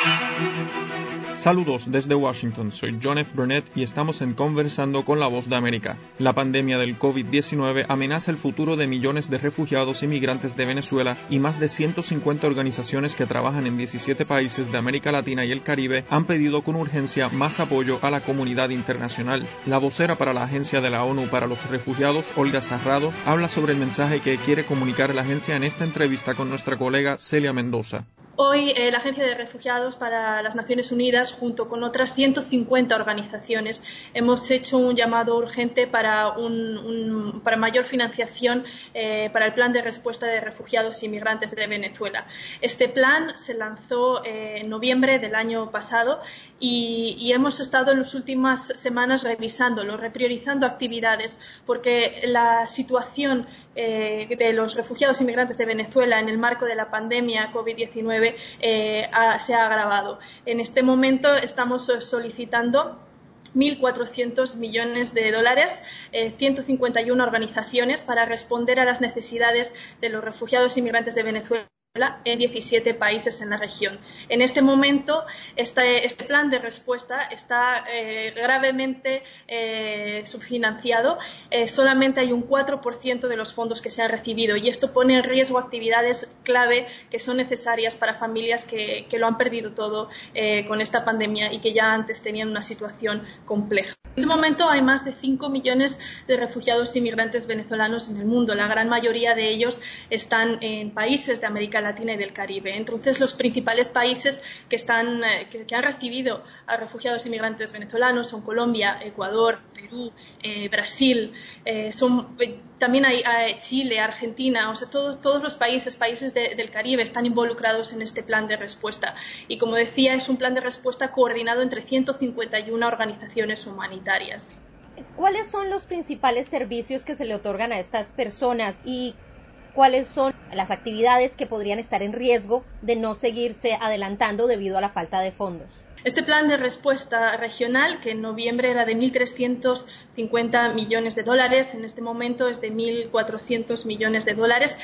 Saludos desde Washington, soy John F. Burnett y estamos en Conversando con la Voz de América. La pandemia del COVID-19 amenaza el futuro de millones de refugiados y migrantes de Venezuela y más de 150 organizaciones que trabajan en 17 países de América Latina y el Caribe han pedido con urgencia más apoyo a la comunidad internacional. La vocera para la Agencia de la ONU para los Refugiados, Olga Sarrado, habla sobre el mensaje que quiere comunicar la agencia en esta entrevista con nuestra colega Celia Mendoza. Hoy la Agencia de Refugiados para las Naciones Unidas, junto con otras 150 organizaciones, hemos hecho un llamado urgente para mayor financiación para el Plan de Respuesta de Refugiados y Migrantes de Venezuela. Este plan se lanzó en noviembre del año pasado y hemos estado en las últimas semanas revisándolo, repriorizando actividades, porque la situación de los refugiados y migrantes de Venezuela en el marco de la pandemia COVID-19 se ha agravado. En este momento estamos solicitando 1.400 millones de dólares, 151 organizaciones para responder a las necesidades de los refugiados y migrantes de Venezuela en 17 países en la región. En este momento, este plan de respuesta está gravemente subfinanciado. Solamente hay un 4% de los fondos que se han recibido y esto pone en riesgo actividades clave que son necesarias para familias que lo han perdido todo con esta pandemia y que ya antes tenían una situación compleja. En este momento hay más de 5 millones de refugiados y migrantes venezolanos en el mundo. La gran mayoría de ellos están en países de América Latina y del Caribe. Entonces, los principales países que han recibido a refugiados y migrantes venezolanos son Colombia, Ecuador, Perú, Brasil, también hay Chile, Argentina, o sea, todos los países del Caribe están involucrados en este plan de respuesta. Y como decía, es un plan de respuesta coordinado entre 151 organizaciones humanitarias. ¿Cuáles son los principales servicios que se le otorgan a estas personas y cuáles son las actividades que podrían estar en riesgo de no seguirse adelantando debido a la falta de fondos? Este plan de respuesta regional, que en noviembre era de 1.350 millones de dólares, en este momento es de 1.400 millones de dólares.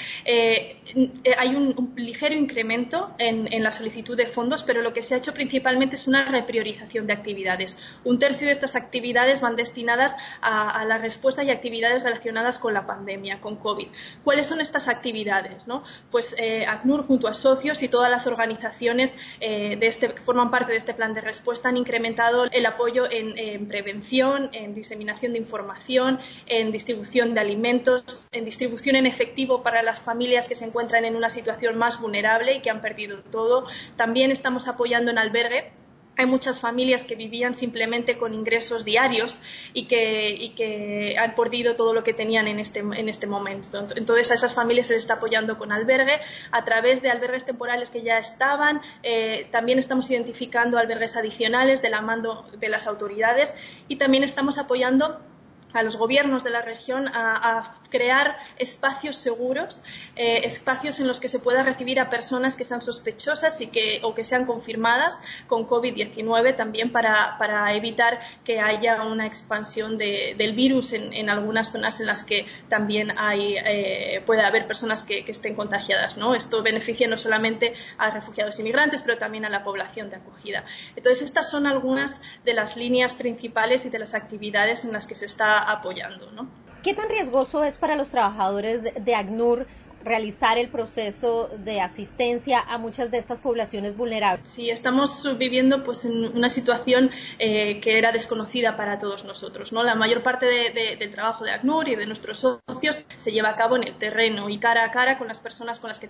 Hay un ligero incremento en la solicitud de fondos, pero lo que se ha hecho principalmente es una repriorización de actividades. Un tercio de estas actividades van destinadas a la respuesta y actividades relacionadas con la pandemia, con COVID. ¿Cuáles son estas actividades, no? Pues ACNUR, junto a socios y todas las organizaciones que forman parte de este plan de respuesta han incrementado el apoyo en prevención, en diseminación de información, en distribución de alimentos, en distribución en efectivo para las familias que se encuentran en una situación más vulnerable y que han perdido todo. También estamos apoyando en albergue. Hay muchas familias que vivían simplemente con ingresos diarios y que han perdido todo lo que tenían en este momento. Entonces, a esas familias se les está apoyando con albergue, a través de albergues temporales que ya estaban. También estamos identificando albergues adicionales de la mano de las autoridades y también estamos apoyando a los gobiernos de la región a crear espacios seguros, espacios en los que se pueda recibir a personas que sean sospechosas o que sean confirmadas con COVID-19, también para evitar que haya una expansión del virus en algunas zonas en las que también puede haber personas que estén contagiadas, ¿no? Esto beneficia no solamente a refugiados y migrantes, pero también a la población de acogida. Entonces, estas son algunas de las líneas principales y de las actividades en las que se está apoyando, ¿no? ¿Qué tan riesgoso es para los trabajadores de ACNUR realizar el proceso de asistencia a muchas de estas poblaciones vulnerables? Sí, estamos viviendo pues en una situación que era desconocida para todos nosotros, ¿no? La mayor parte del trabajo de ACNUR y de nuestros socios se lleva a cabo en el terreno y cara a cara con las personas con las que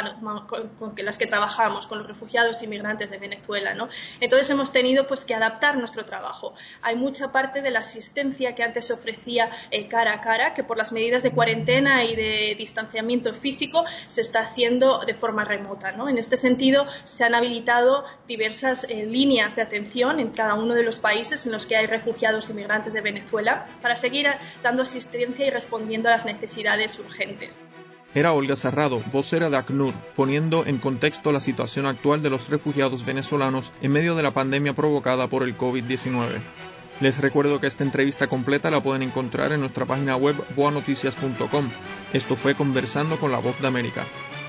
trabajamos, con los refugiados y migrantes de Venezuela, ¿no? Entonces hemos tenido pues que adaptar nuestro trabajo. Hay mucha parte de la asistencia que antes se ofrecía cara a cara, que por las medidas de cuarentena y de distanciamiento físico se está haciendo de forma remota, ¿no? En este sentido, se han habilitado diversas líneas de atención en cada uno de los países en los que hay refugiados y migrantes de Venezuela para seguir dando asistencia y respondiendo a las necesidades urgentes. Era Olga Sarrado, vocera de ACNUR, poniendo en contexto la situación actual de los refugiados venezolanos en medio de la pandemia provocada por el COVID-19. Les recuerdo que esta entrevista completa la pueden encontrar en nuestra página web voanoticias.com. Esto fue Conversando con la Voz de América.